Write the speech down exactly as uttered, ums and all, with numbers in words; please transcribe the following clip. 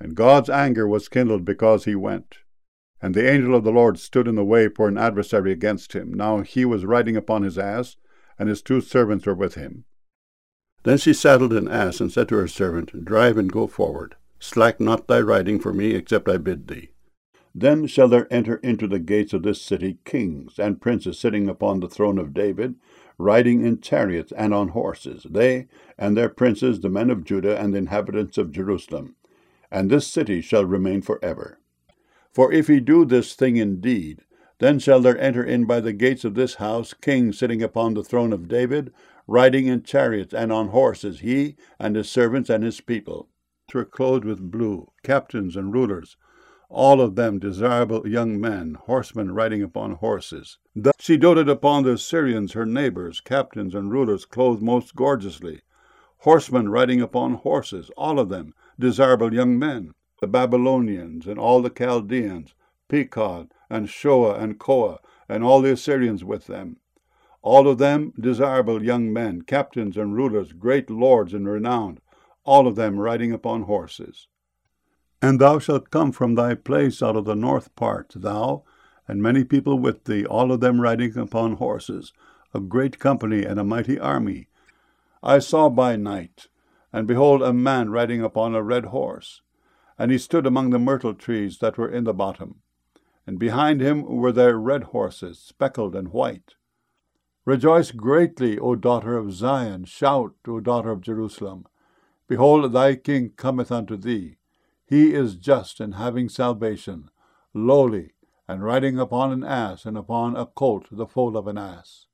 And God's anger was kindled because he went. And the angel of the Lord stood in the way for an adversary against him. Now he was riding upon his ass, and his two servants were with him. Then she saddled an ass, and said to her servant, Drive and go forward. Slack not thy riding for me, except I bid thee. Then shall there enter into the gates of this city kings and princes sitting upon the throne of David, riding in chariots and on horses, they and their princes, the men of Judah and the inhabitants of Jerusalem. And this city shall remain forever. For if he do this thing indeed, then shall there enter in by the gates of this house kings sitting upon the throne of David, riding in chariots and on horses, he and his servants and his people. Were clothed with blue, captains and rulers, all of them desirable young men, horsemen riding upon horses. Thus she doted upon the Syrians, her neighbors, captains and rulers clothed most gorgeously, horsemen riding upon horses, all of them desirable young men, the Babylonians and all the Chaldeans, Pekod and Shoa and Koa, and all the Assyrians with them, all of them desirable young men, captains and rulers, great lords and renowned, all of them riding upon horses. And thou shalt come from thy place out of the north part, thou, and many people with thee, all of them riding upon horses, a great company and a mighty army. I saw by night, and behold, a man riding upon a red horse, and he stood among the myrtle trees that were in the bottom, and behind him were there red horses, speckled and white. Rejoice greatly, O daughter of Zion, shout, O daughter of Jerusalem. Behold, thy king cometh unto thee. He is just and having salvation, lowly, and riding upon an ass, and upon a colt, the foal of an ass.